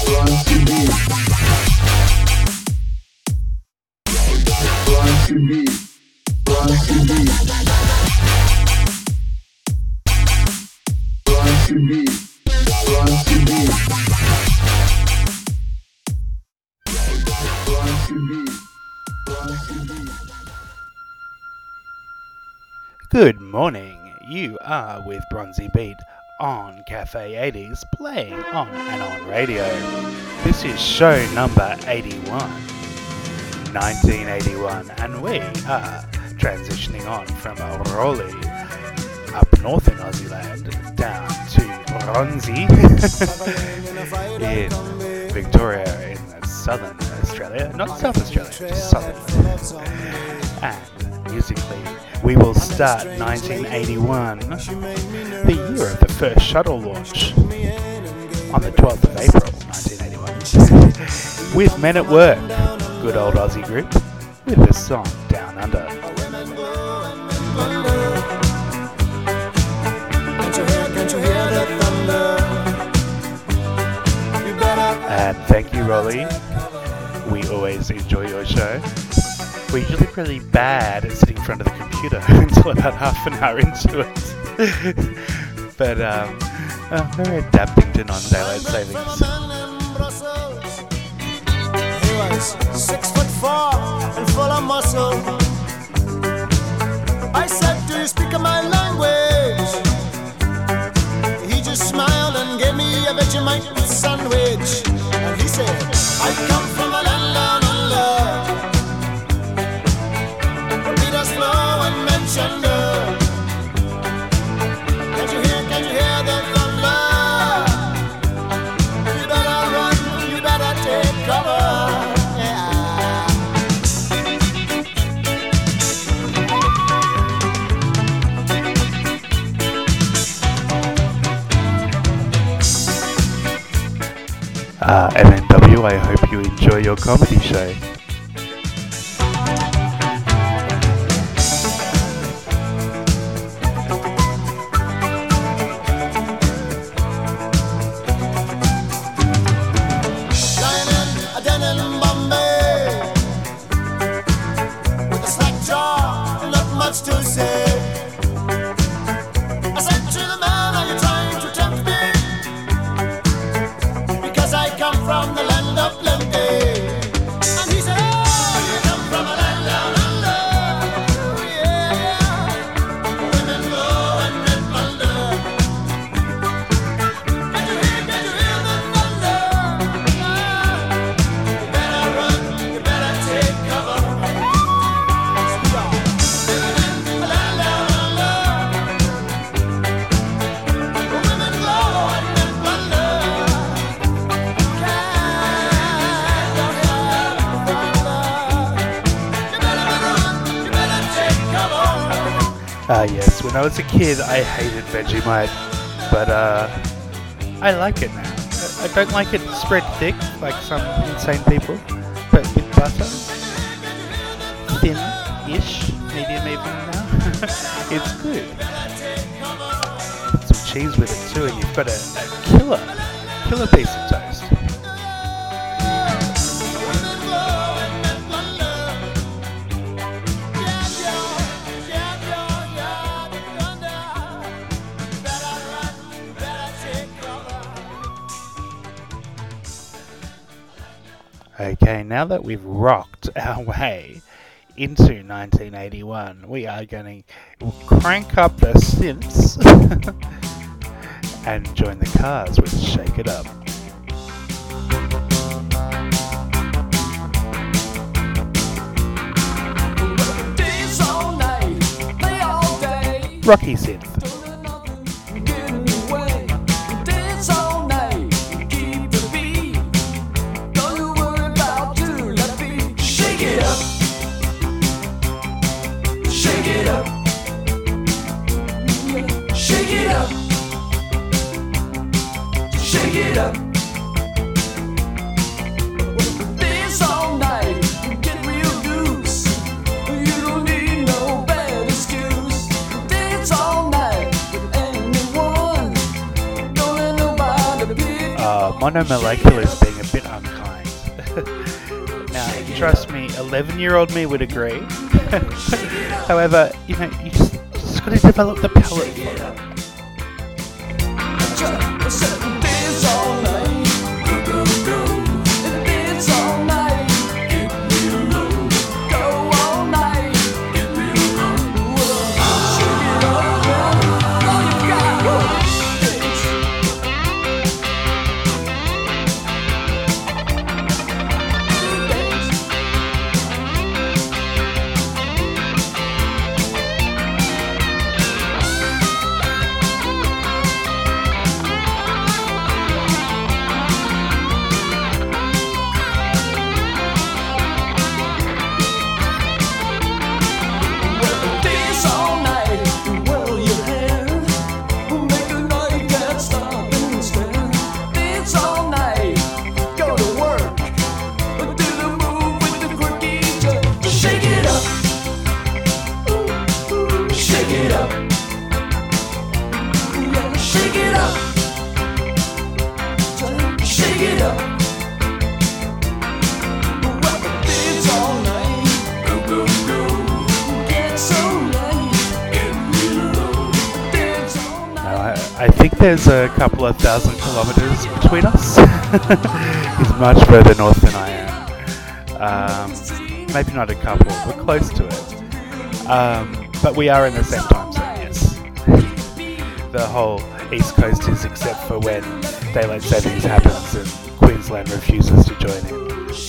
Good morning, you are with Bronzy Beat on Cafe 80s, playing on and on radio. This is show number 81, 1981, and we are transitioning on from Rowley up north in Aussie land down to Bronzy in Victoria in southern Australia, not South Australia, just southern. And musically, we will start 1981, the year of the first shuttle launch, on the 12th of April 1981, with Men at Work, good old Aussie group, with the song Down Under. And thank you, Rolly. We always enjoy your show. We're usually pretty bad at sitting in front of the computer until about half an hour into it. But we're adapting to non-daylight savings. He was 6'4" and full of muscle. I said, do you speak my language? He just smiled and gave me a Vegemite sandwich. And he said, I come from a land down under. Flow and mention her. Can you hear the thunder? You better run, you better take cover. MNW, I hope you enjoy your comedy show. Yes, when I was a kid I hated Vegemite, but I like it now. I don't like it spread thick like some insane people, but with butter, thin-ish, medium even now, it's good. Put some cheese with it too and you've got a killer piece of toast. Okay, now that we've rocked our way into 1981, we are going to crank up the synths and join the Cars with Shake It Up. Rocky synth. Monomolecular is being a trust me, 11-year-old me would agree. However, you just got to develop the palate for it. I think there's a couple of thousand kilometres between us. He's much further north than I am. Maybe not a couple, but close to it. But we are in the same time zone, yes. The whole East Coast is, except for when daylight savings happens and Queensland refuses to join in.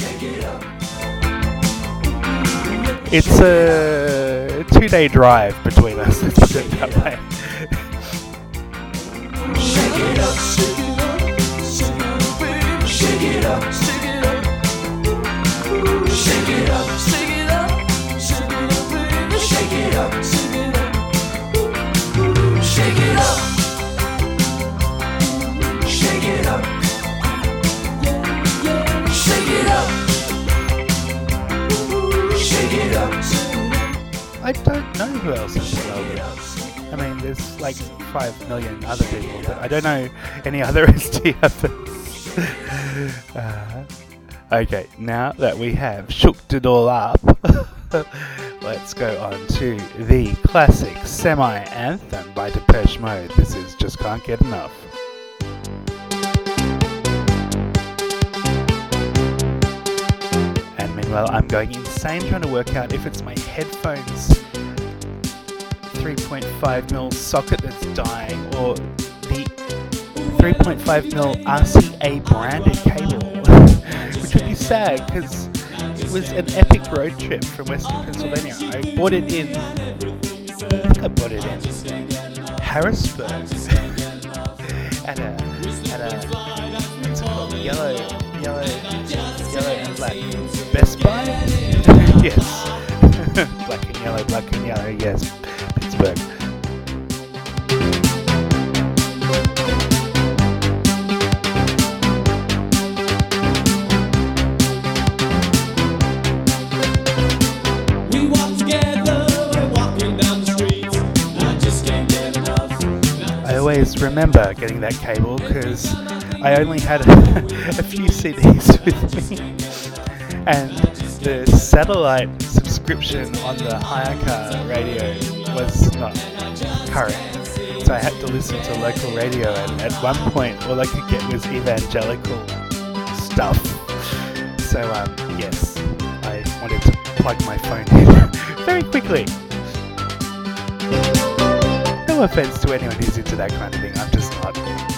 It's a 2-day drive between us, let's put it that way. Shake it up, shake it up, shake it up, shake it up, shake it up, shake it up, shake it up, shake it up, shake it up, shake it up, shake it up, shake it up, shake it up. I don't know who else is in Melbourne. I mean, there's like 5 million other people, but I don't know any other ST others. Okay, now that we have shooked it all up, let's go on to the classic semi-anthem by Depeche Mode. This is Just Can't Get Enough. And meanwhile, I'm going insane trying to work out if it's my headphones 3.5mm socket that's dying, or the 3.5mm RCA branded cable, which would be sad because it was an epic road trip from Western Pennsylvania. I bought it in Harrisburg at a what's it called, yellow and black Best Buy. Yes. black and yellow, yes. Pittsburgh. We walk together, walking down the streets. I just can't get enough. I always remember getting that cable because I only had a few CDs with me, and the satellite subscription on the Hayaka radio was not current, so I had to listen to local radio, and at one point all I could get was evangelical stuff. So yes, I wanted to plug my phone in very quickly. No offense to anyone who's into that kind of thing, I'm just not.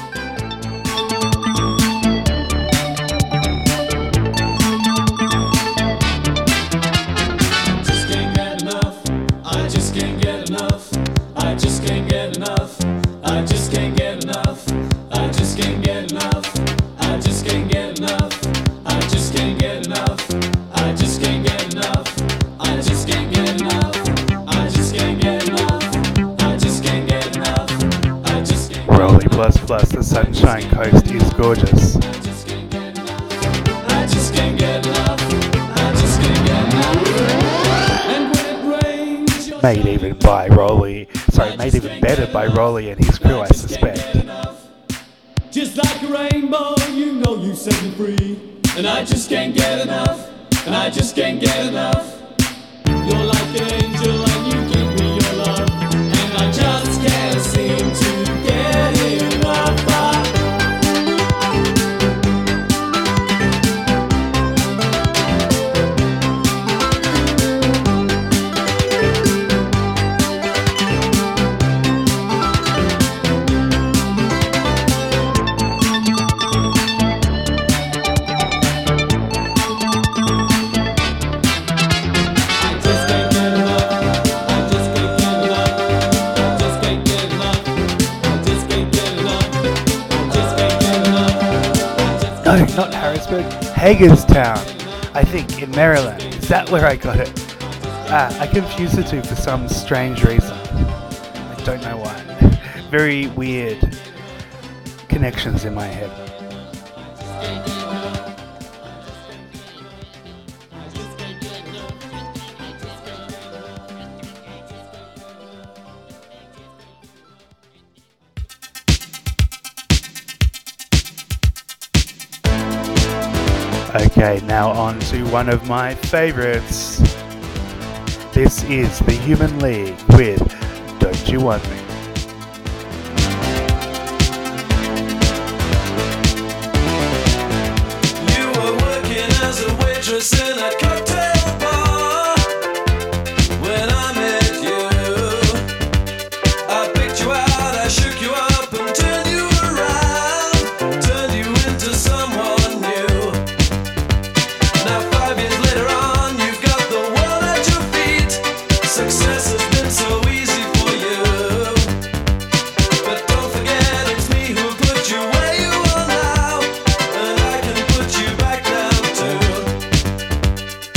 Plus, the Sunshine Coast is gorgeous. Made even better by Rolly and his crew, I suspect. Just like a rainbow, you know you set me free, and I just can't get enough. and I just can't get enough. You're like an angel and you give me your love, and I just can't seem to get enough. No, not Harrisburg, Hagerstown, I think, in Maryland. Is that where I got it? I confused the two for some strange reason. I don't know why. Very weird connections in my head. Okay, now on to one of my favorites. This is the Human League with Don't You Want Me? You were working as a waitress in a cocktail bar when I met you. I picked you out, I shook you up and turned you around, turned you into someone new. Now 5 years later on, you've got the world at your feet. Success has been so easy for you, but don't forget it's me who put you where you are now, and I can put you back down too.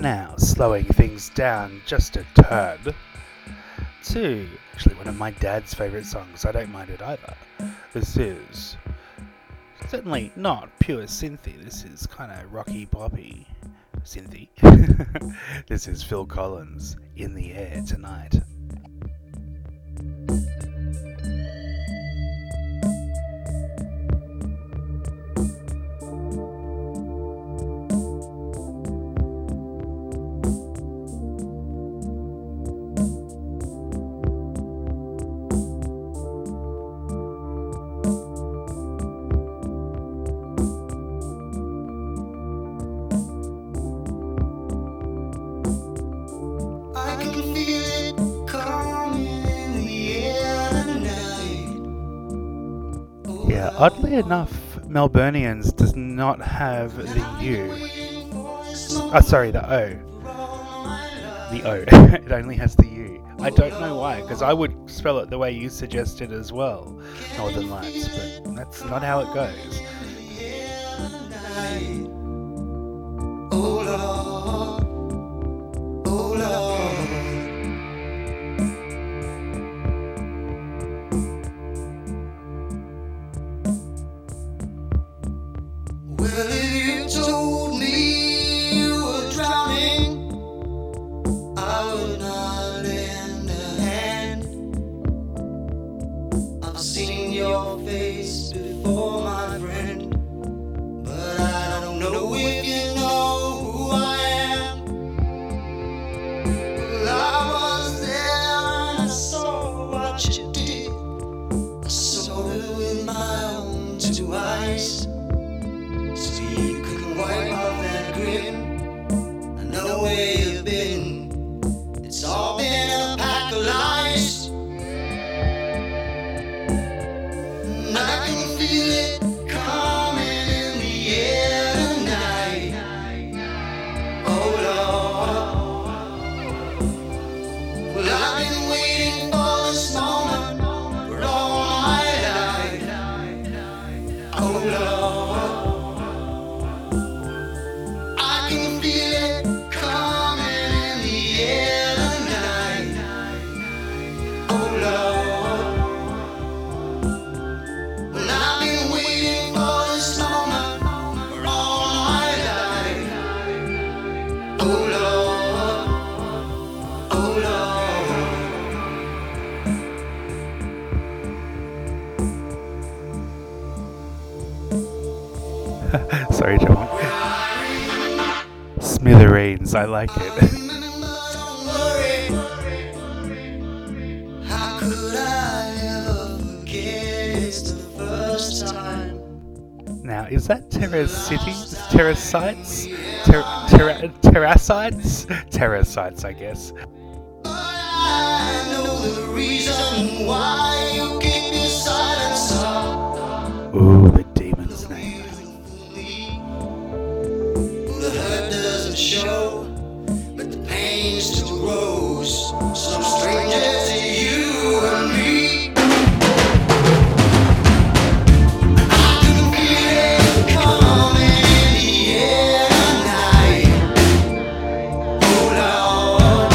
Now, slowing things down just a tad to actually one of my dad's favourite songs. I don't mind it either. This is certainly not pure synthy. This is kind of rocky poppy synthy. This is Phil Collins, In the Air Tonight. Oddly enough, Melburnians does not have the U. Oh, sorry, the O. The O. It only has the U. I don't know why, because I would spell it the way you suggested as well, Northern Lights, but that's not how it goes. Oh Lord, oh Lord. Well, if you told me you were drowning, I would not lend a hand. I've seen your face before, my friend, but I don't know if you know who I am. Well, I was there and I saw what you did. I saw it with my own two eyes. So you can wipe off that grin. I know where you've been. It's all been a pack of lies. And I can feel it coming in the air tonight. Oh Lord. Well, I've been waiting for this moment for all my life. Oh Lord. Sorry, John. Smithereens, I like it. How could I ever forget? It's the first time. Now, is that Terracity? Terracites? Terracites? Terracites, I guess. But I know the reason why you keep your silence up. Ooh, the demon's name. The hurt doesn't show, but the pain still grows. Some stranger to you and me. I can feel it coming in the air tonight. Oh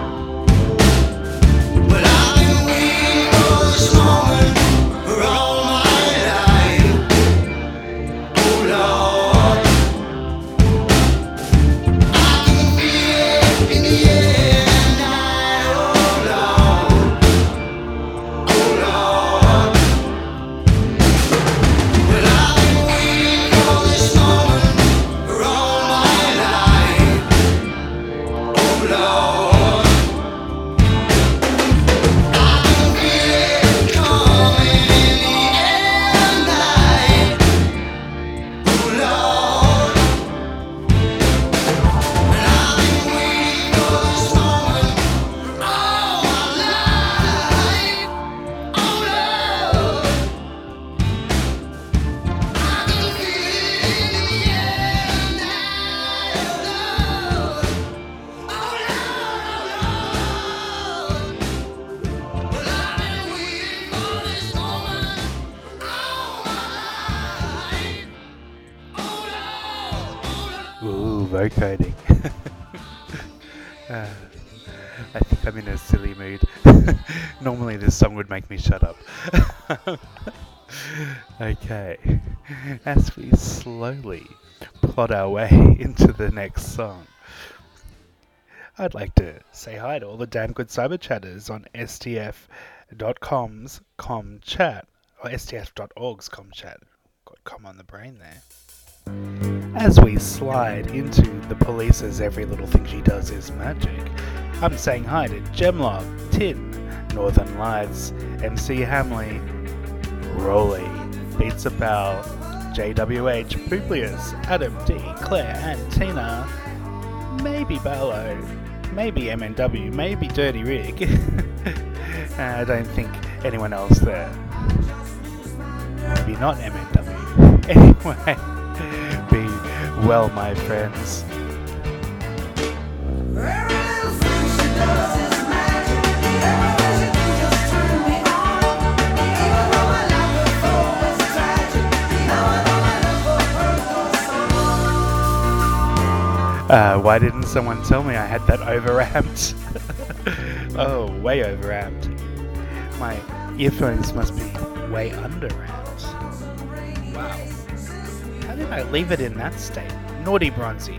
Lord. Well, I've been waiting for this moment for all my life. Oh Lord. Ooh, vocoding. Uh, I think I'm in a silly mood. Normally this song would make me shut up. Okay, as we slowly plod our way into the next song, I'd like to say hi to all the damn good cyber chatters on stf.com's comchat, or stf.org's comchat. Got com on the brain there. As we slide into the police's Every Little Thing She Does Is Magic, I'm saying hi to Gemlock, Tin, Northern Lights, MC Hamley, Rolly, Pizza Pal, JWH, Publius, Adam D, Claire and Tina, maybe Barlow, maybe MNW, maybe Dirty Rig. I don't think anyone else there. Maybe not MNW. Anyway, be well, my friends. Why didn't someone tell me I had that overamped? Oh, way overamped. My earphones must be way underamped. Wow. How did I leave it in that state? Naughty Bronzy.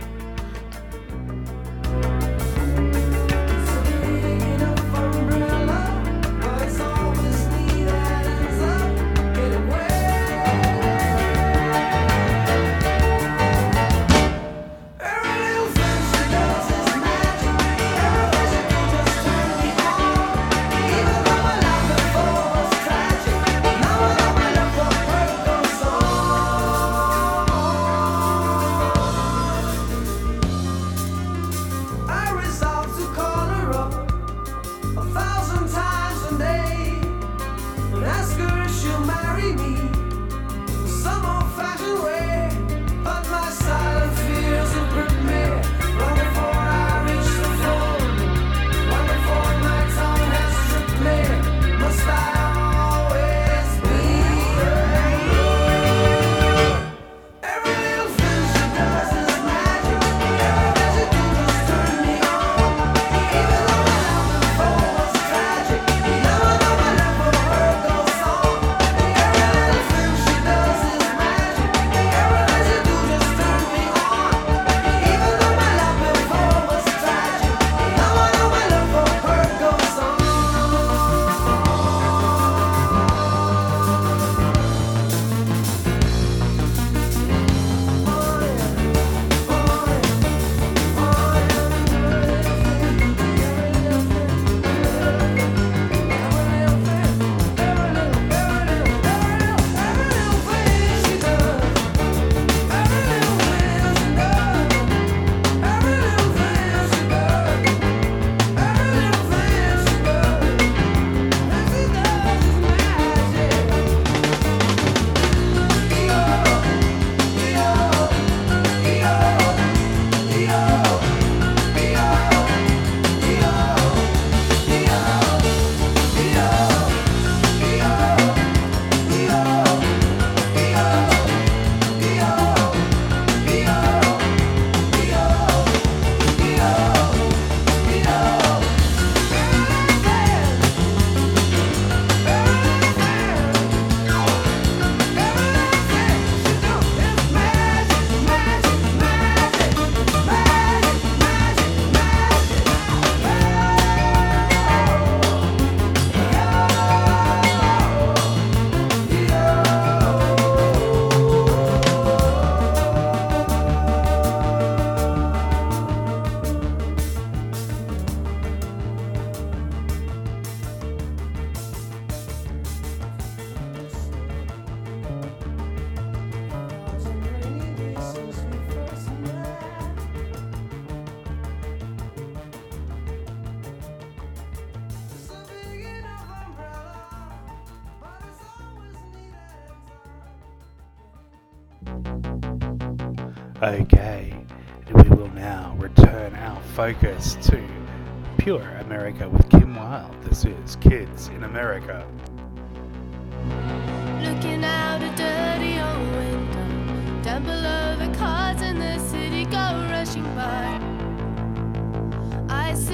Okay, we will now return our focus to Pure America with Kim Wilde. This is Kids in America. Looking out a dirty old window, down below the cars in the city go rushing by. I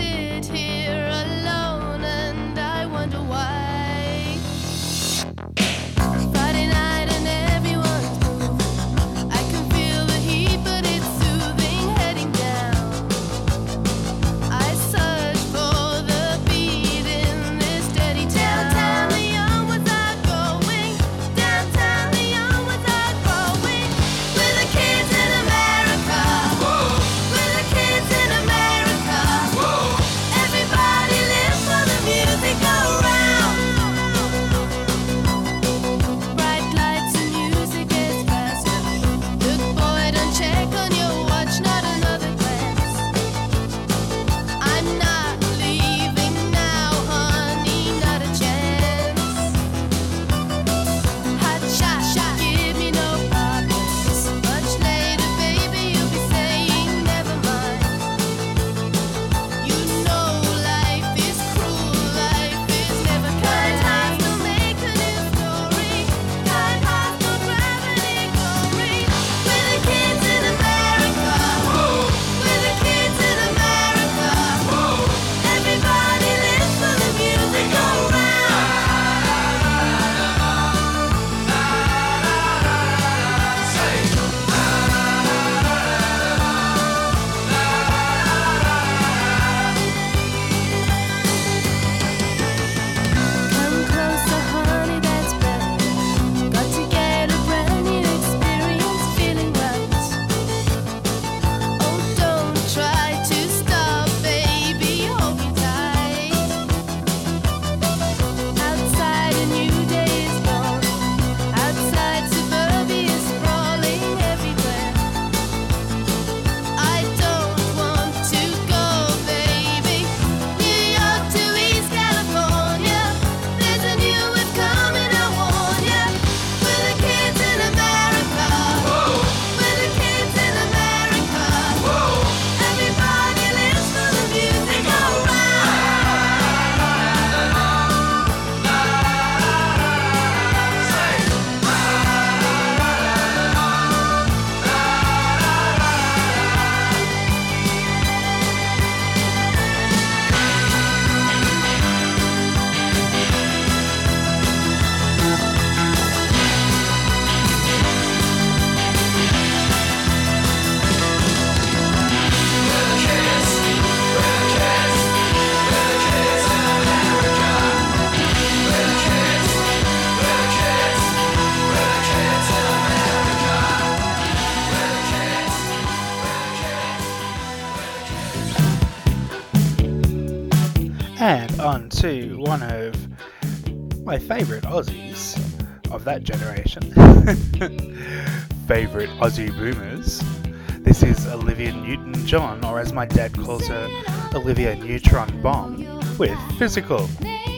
on to one of my favourite Aussies of that generation. Favourite Aussie boomers. This is Olivia Newton-John, or as my dad calls her, Olivia Neutron Bomb, with Physical.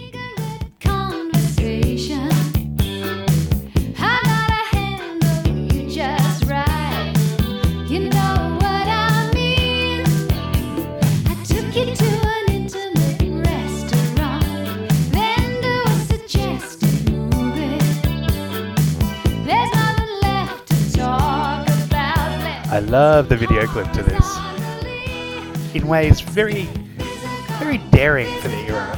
I love the video clip to this, in ways very, very daring for the era.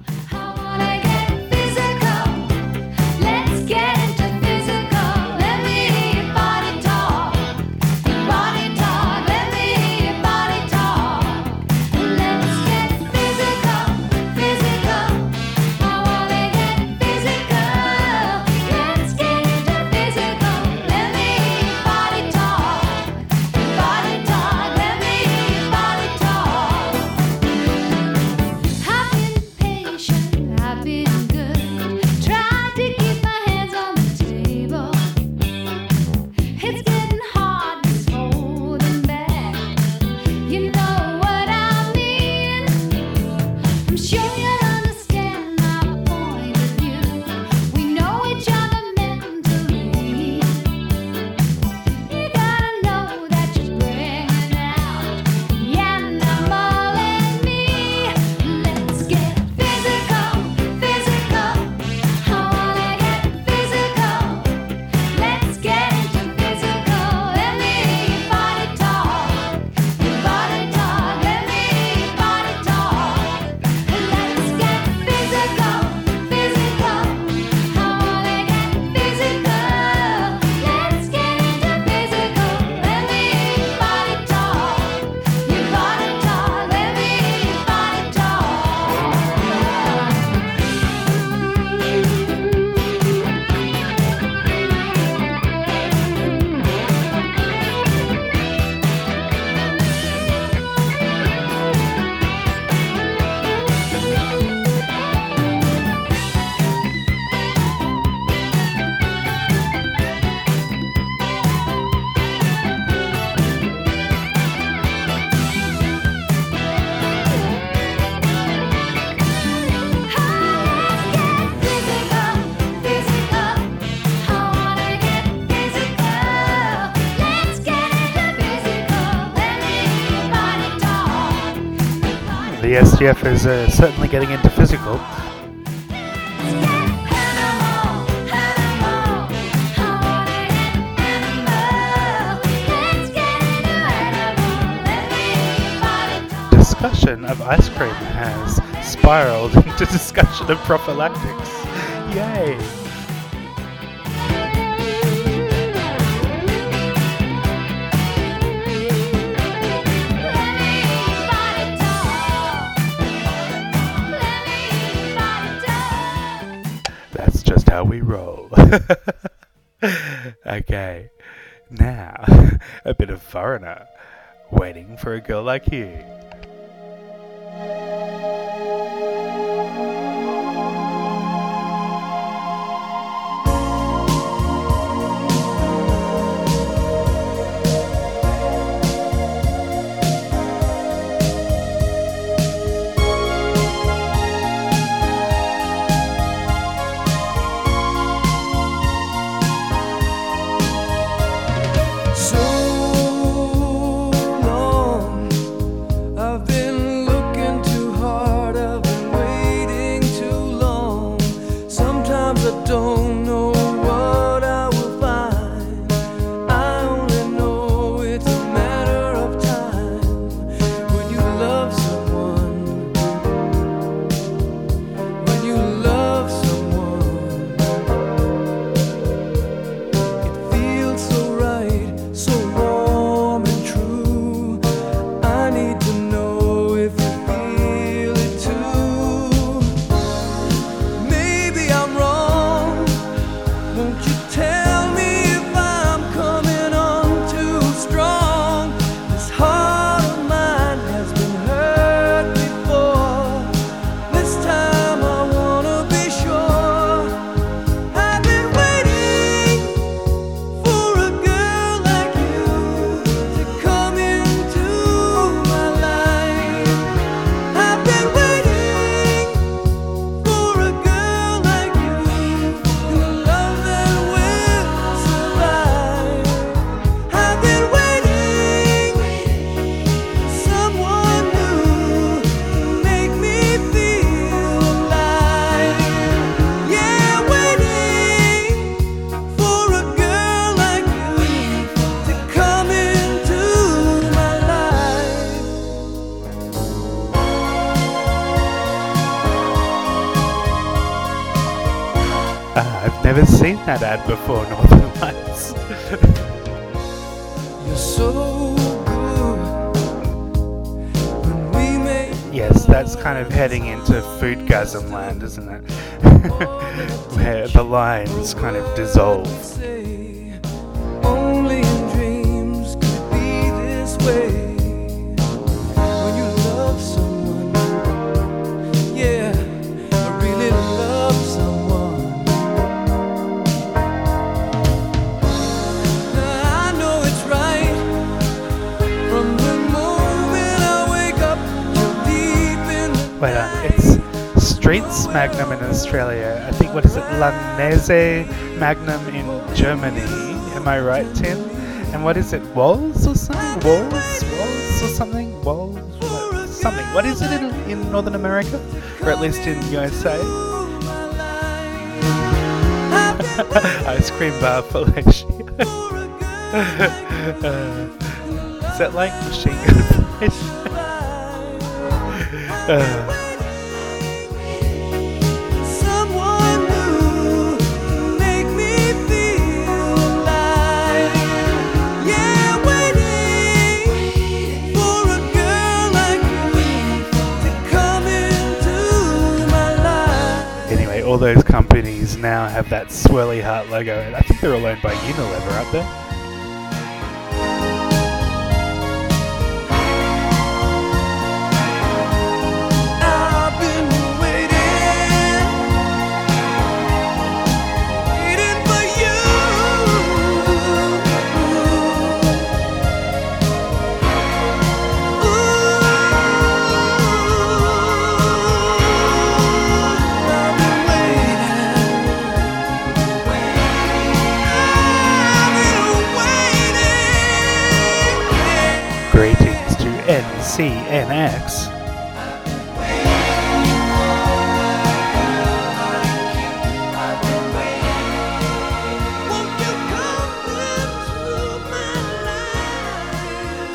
The SDF is certainly getting into physical. Discussion of ice cream has spiraled into discussion of prophylactics. Yay! That's just how we roll. Okay, now a bit of Foreigner, Waiting for a Girl Like You. So long I've been looking to never seen that ad before, Northern Lights. You're so good when we make Yes, that's kind of heading into Foodgasm land, isn't it? Where the lines kind of dissolve. say only in dreams could it be this way. When you love someone, yeah, I really love someone. Now I know it's right from the moment I wake up till deep in the Wait, it's Streets Magnum in Australia. I think, what is it? Lanese Magnum in Germany. Am I right, Tim? And what is it? Walls or something? Walls or something? Walls? Something. What is it in Northern America? Or at least in USA? Ice cream bar Felicia. Is that like Machine Gun Felicia? someone new make me feel alive. Yeah, waiting for a girl like you to come into my life. Anyway, all those companies now have that swirly heart logo, and I think they're all owned by Unilever, aren't they? I've been waiting for you. I've been waiting. Greetings to NCNX. Won't you come into my life?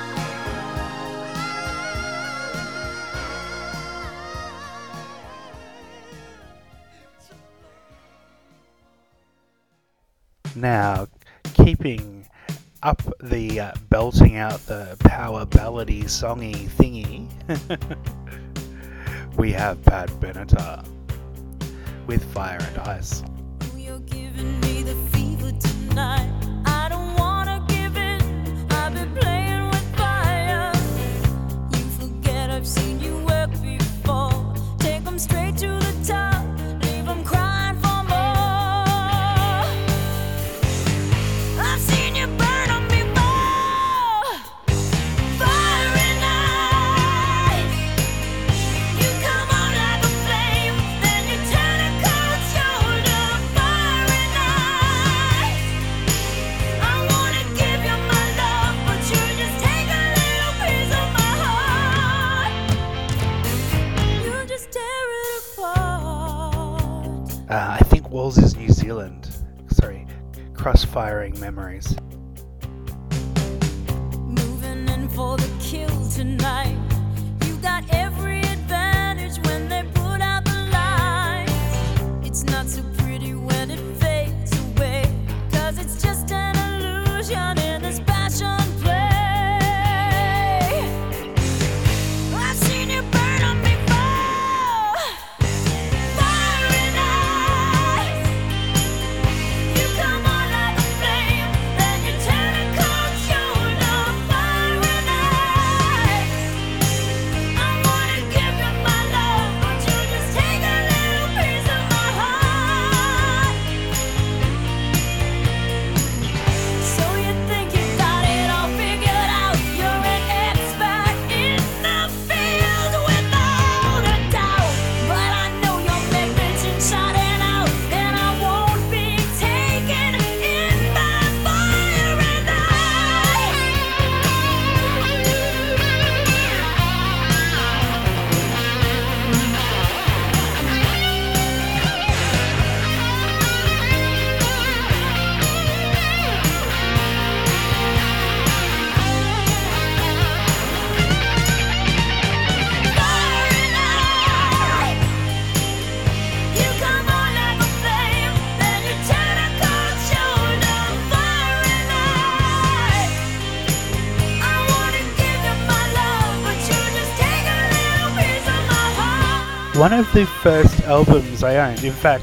Now, keeping up the belting out the power ballady songy thingy, we have Pat Benatar with Fire and Ice. You're giving me the fever tonight. I don't wanna give in. I've been playing with fire. You forget I've seen you work before. Take 'em straight to the top. Leave 'em crying for more. I've seen you burn 'em before. Fire and ice. You come on like a flame, then you turn a cold shoulder. Fire and ice. I wanna give you my love, but you just take a little piece of my heart. You just tear it apart. I think Walls is New Zealand. Sorry, cross-firing memories. Moving in for the kill tonight. You got every advantage when they put out the lights. It's not so pretty when it fades away, 'cause it's just an illusion in this passion play. I've seen you burn 'em before. Fire and ice. You come on like a flame, then one of the first albums I owned. In fact,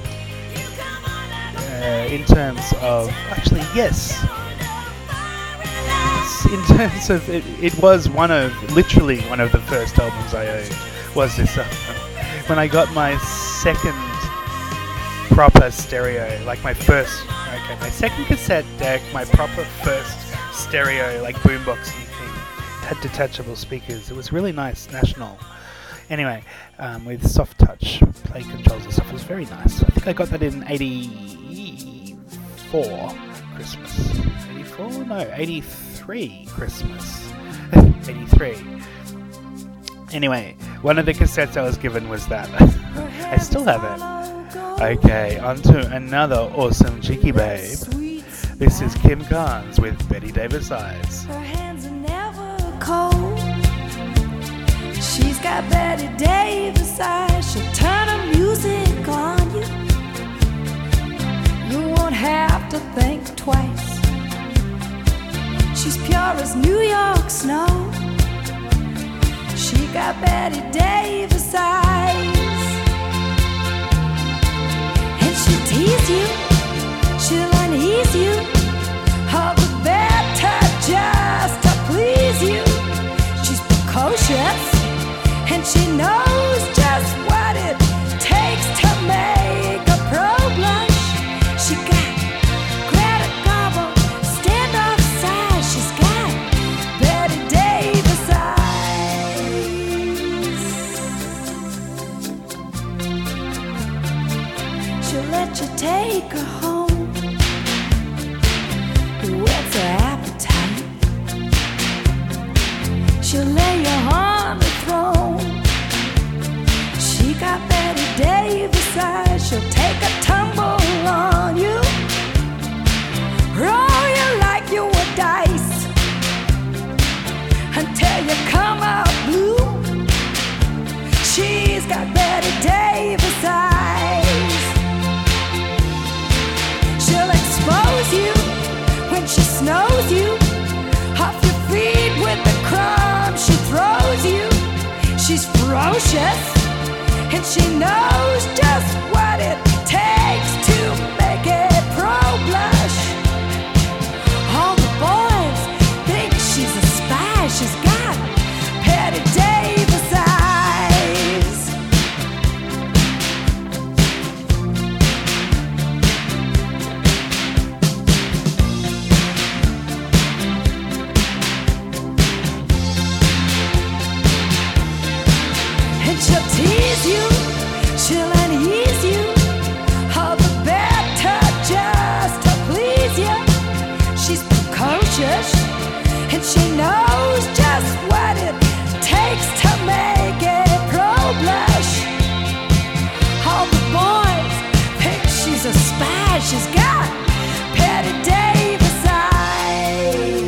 in terms of... Actually, yes. In terms of... It was literally one of the first albums I owned, was this album. When I got my second proper stereo, like my second cassette deck, my proper first stereo, like boomboxy thing, had detachable speakers. It was really nice, National. Anyway, with soft touch play controls and stuff. It was very nice. I think I got that in 84 Christmas. 84? No, 83 Christmas. 83. Anyway, one of the cassettes I was given was that. I still have it. Okay, on to another awesome Cheeky Babe. This is Kim Carnes with Betty Davis Eyes. Her hands are never cold. She's got Betty Davis eyes. She'll turn her music on you. You won't have to think twice. She's pure as New York snow. She got Betty Davis eyes. And she'll tease you, she'll unease you, all the better just to please you. She's precocious, and she knows just what it takes to make a pro blush. She got Greta Garbo, standoff size. She's got Betty Davis eyes. She'll let you take her home. What's her appetite? She'll lay you on the throne. She got Betty Davis eyes. She'll take a tumble on you, roll you like you were dice, until you come out blue. She's got Betty Davis eyes. She'll expose you when she snows you, off your feet with the crumbs she throws you. She's ferocious, and she knows just what it takes to make a pro blush. All the boys think she's a spy. She's got Betty Davis eyes. And she'll tease you, she'll unease you, all the better just to please you. She's precocious, and she knows just what it takes to make a pro blush. All the boys think she's a spy. She's got Betty Davis eyes.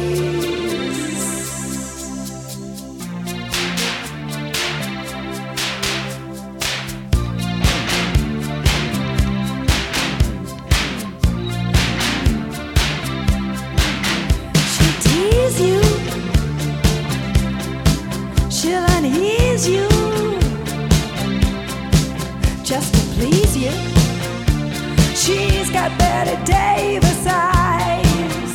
She'll tease you, she'll unease you, just to please you. She's got Betty Davis eyes.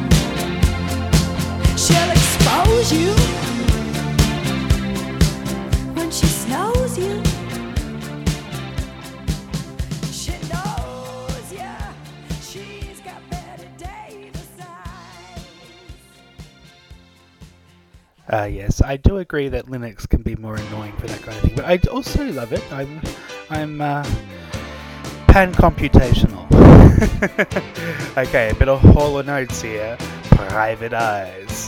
She'll expose you when she snows you. She knows ya. She's got Betty Davis eyes. Yes, I do agree that Linux can be more annoying for that kind of thing, but I also love it. I'm pan-computational. Okay, a bit of Hall & Oates here. Private Eyes.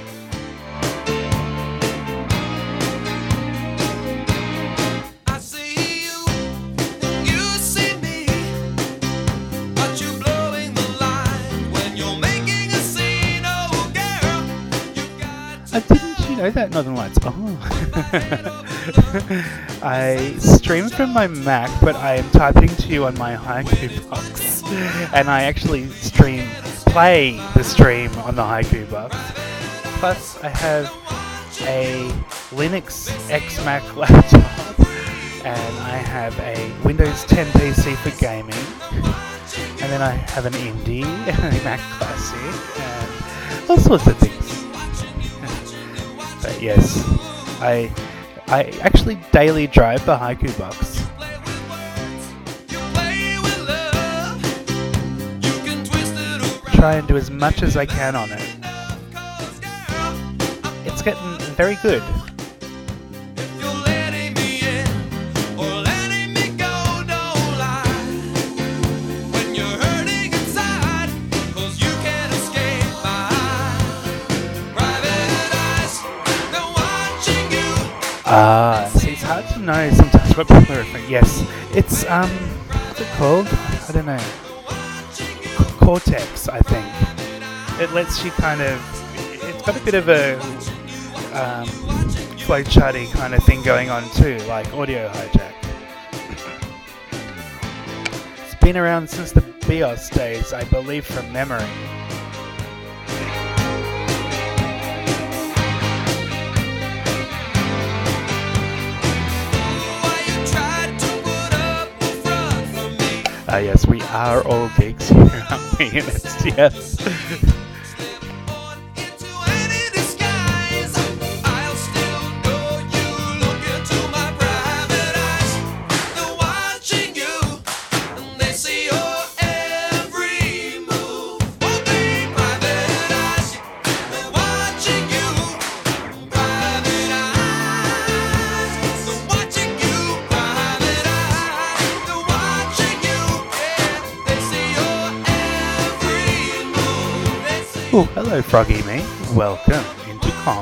I see you, you see me, but you're blowing the line when you're making a scene. Oh, girl, you got to Didn't you know that? Northern Lights. Oh. I stream from my Mac, but I am typing to you on my Haiku box, and I actually play the stream on the Haiku box. Plus, I have a Linux X Mac laptop and I have a Windows 10 PC for gaming, and then I have an Indie, a Mac Classic, and all sorts of things. But yes, I actually daily drive the Haiku Box. Try and do as much as I can on it. It's getting very good. See, it's hard to know sometimes what people are referring. Yes, it's what's it called? I don't know. Cortex, I think. It lets you kind of. It's got a bit of a flowcharty kind of thing going on too, like Audio Hijack. It's been around since the BIOS days, I believe, from memory. Yes, we are all geeks here, aren't we? Yes. Oh, hello, Froggy Me. Welcome into Com.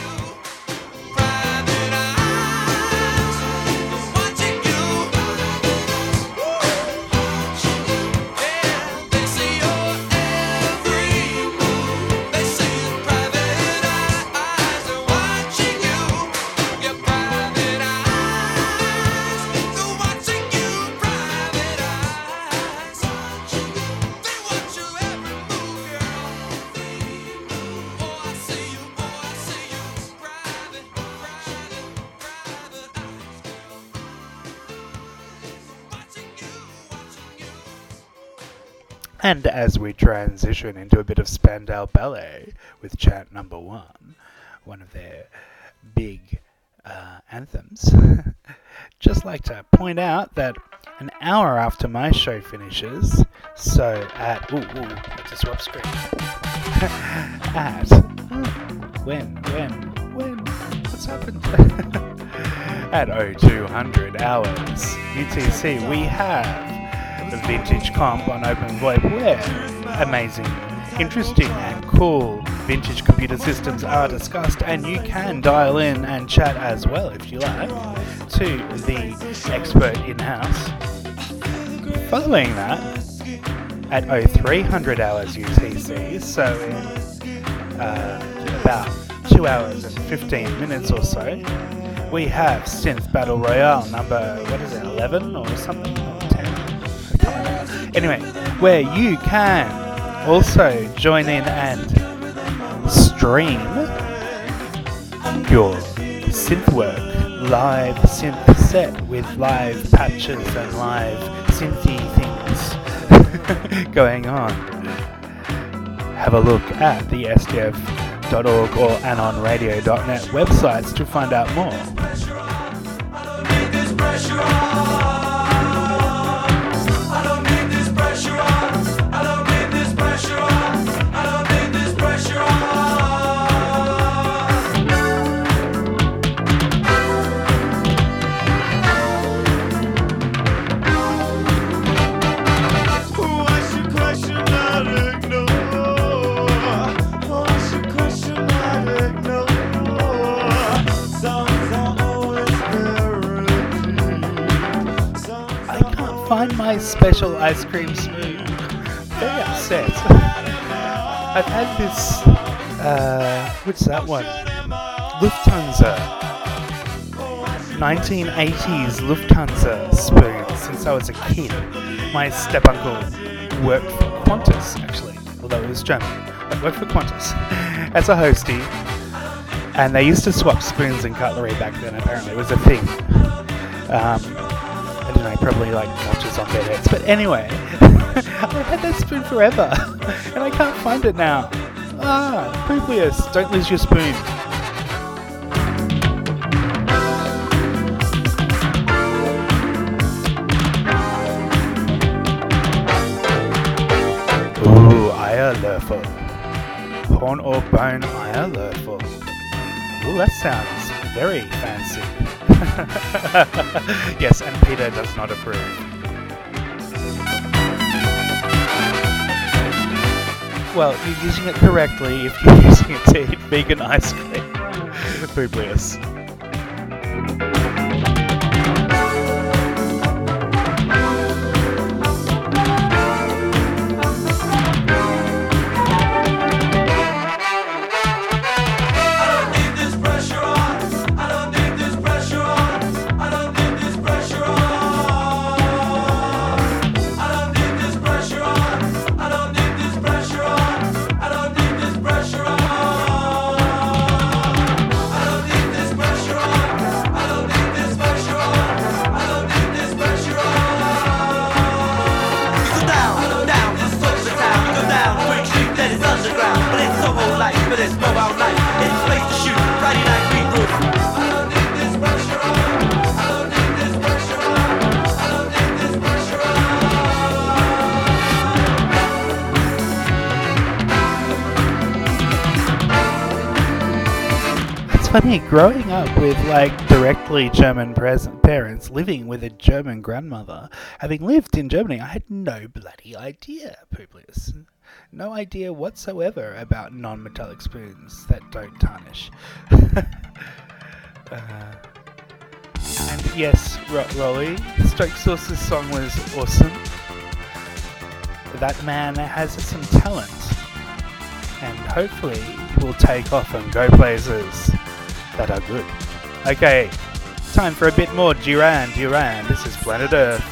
And as we transition into a bit of Spandau Ballet with chant number 1, one of their big anthems, just like to point out that an hour after my show finishes, so at, let's just swap screen, at, when, what's happened? At 0200 hours UTC, we have the Vintage Comp on Open VoIP, where amazing, interesting and cool vintage computer systems are discussed, and you can dial in and chat as well if you like to the expert in-house. Following that, at 0300 hours UTC, so in about 2 hours and 15 minutes or so, we have Synth Battle Royale number, 11 or something, or 10? Anyway, where you can also join in and stream your synth work, live synth set with live patches and live synthy things going on. Have a look at the sdf.org or anonradio.net websites to find out more. Find my special ice cream spoon. Very upset. I've had this, what's that one? Lufthansa. 1980s Lufthansa spoon since I was a kid. My step-uncle worked for Qantas, actually, although it was German. But worked for Qantas as a hostie. And they used to swap spoons and cutlery back then, apparently. It was a thing. I don't know, probably like notches on their heads. But anyway, I had that spoon forever, and I can't find it now. Publius, don't lose your spoon. Ooh, Eierlöffel. Horn or bone Eierlöffel. Ooh, that sounds very fancy. Yes, and Peter does not approve. Well, you're using it correctly if you're using it to eat vegan ice cream. Publius. Funny, growing up with like directly German parents, living with a German grandmother, having lived in Germany, I had no bloody idea, Publius. No idea whatsoever about non-metallic spoons that don't tarnish. And yes, Rolly, Stroke Source's song was awesome. That man has some talent, and hopefully will take off and go places that are good. Okay, time for a bit more Duran Duran. This is Planet Earth.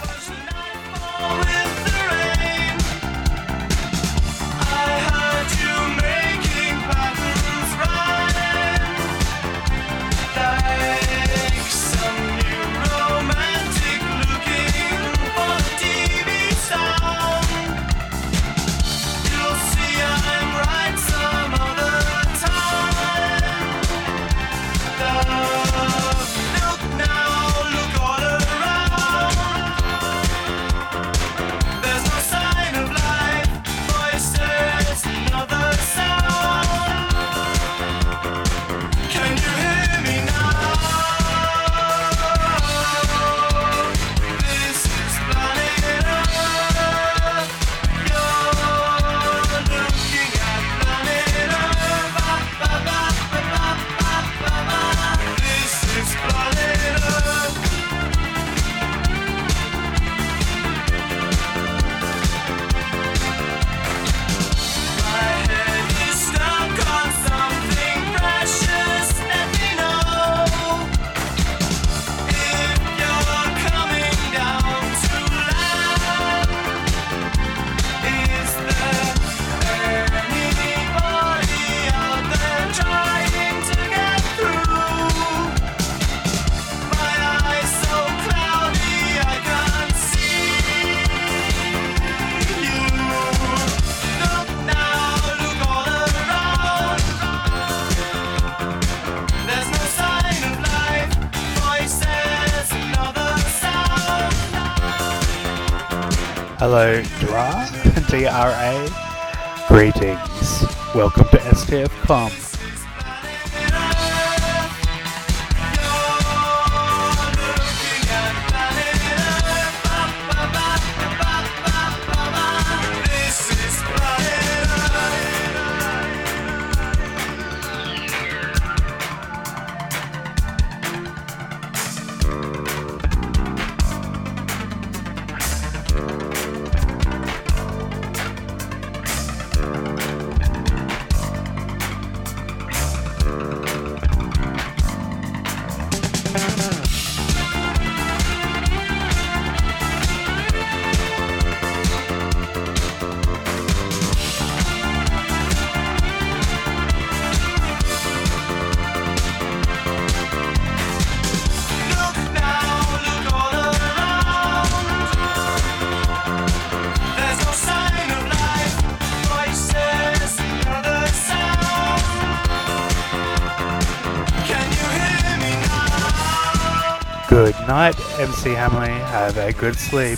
Hello, Dra, D-R-A. Greetings. Welcome to STFcom. Good night, MC Hamley. Have a good sleep.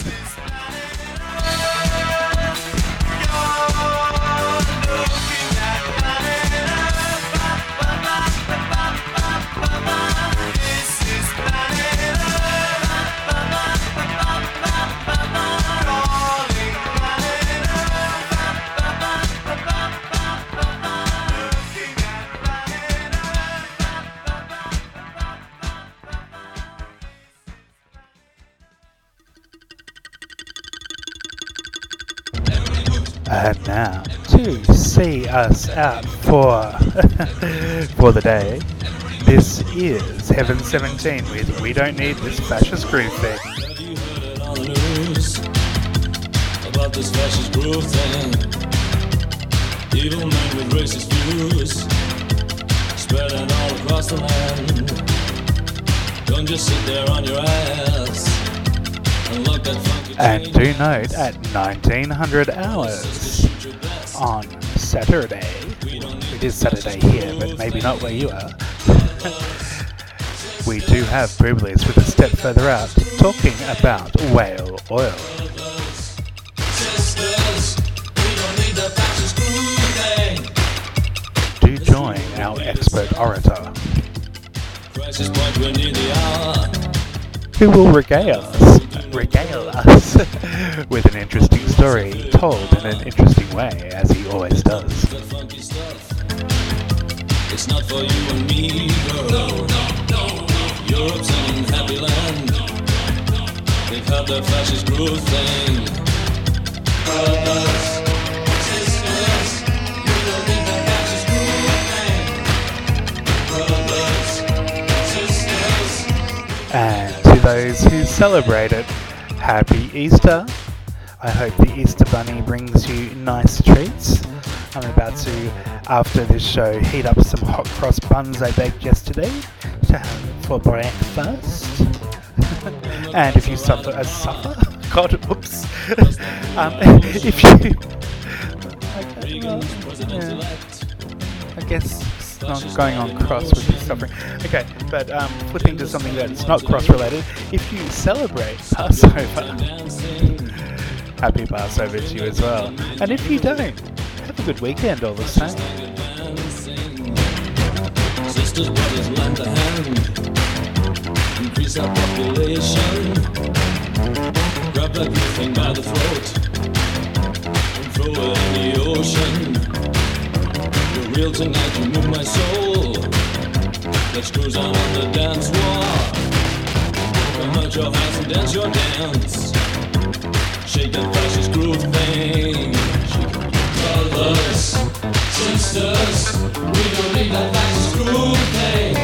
And now, to see us out for for the day, this is Heaven 17 with We Don't Need This Fascist Groove Thing. Have you heard it on the news about this fascist groove thing? Evil men with racist views spreading all across the land. Don't just sit there on your ass and look at funky And change. do note, at 1900 hours on Saturday, it is Saturday here, but maybe not where you are, we do have Privilege with a step further out talking about whale oil. Sisters, we don't need the fascist groove thing. Do join our expert orator, Crisis point, we need the hour. who will regale us with an interesting story told in an interesting way, as he always does. The funky stuff. It's not for you and me, girl. Europe's an happy land. They've had their fascist groove thing. Brothers, sisters, we don't need the fascist groove thing. Brothers, sisters. And to those who celebrate it, Happy Easter. I hope the Easter Bunny brings you nice treats. I'm about to, after this show, heat up some hot cross buns I baked yesterday to have for breakfast. And if you suffer, God, whoops. If you, Reagan's president-elect. I guess it's not going on cross with you suffering. Okay, but flipping to something that's not cross related, if you celebrate Passover, Dancing. happy Passover to you as well. And if you don't, have a good weekend all the same. Dancing. Sisters, brothers, lend a hand. Increase our population. Grab that good thing by the throat and throw it in the ocean. You're real tonight, you move my soul. Let's cruise on the dance floor. Come out your hands and dance your dance. Shake that fascist groove thing. Brothers, sisters, we don't need that fascist groove thing.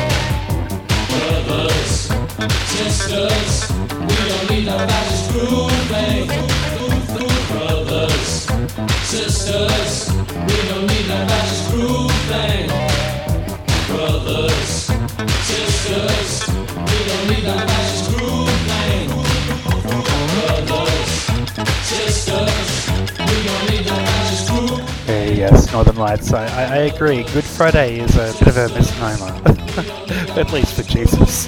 Brothers, sisters, we don't need that fascist groove thing. Brothers, sisters, we don't need that fascist groove thing. Brothers, sisters, we don't need that fascist groove thing. Brothers, sisters, we don't need that fascist groove. Yes, Northern Lights, I agree. Good Friday is a bit of a misnomer. At least for Jesus.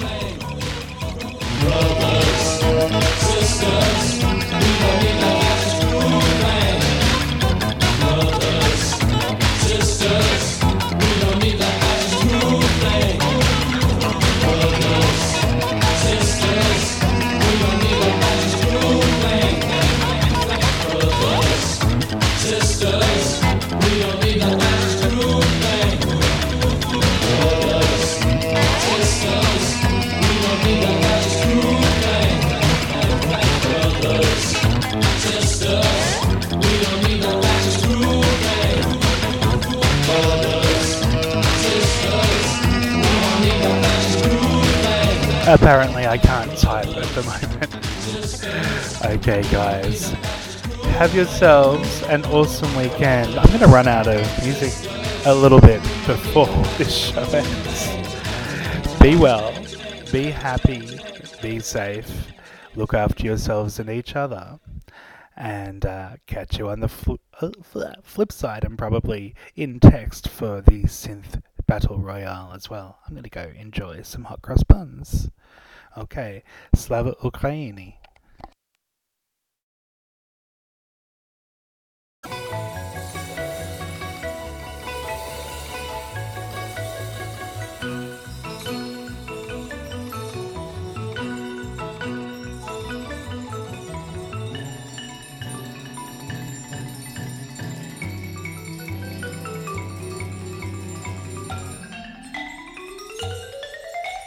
Apparently I can't type at the moment. Okay guys, have yourselves an awesome weekend. I'm going to run out of music a little bit before this show ends. Be well, be happy, be safe, look after yourselves and each other, and catch you on the flip side, and probably in text for the Synth Battle Royale as well. I'm going to go enjoy some hot cross buns. Okay, Slava Ukraini.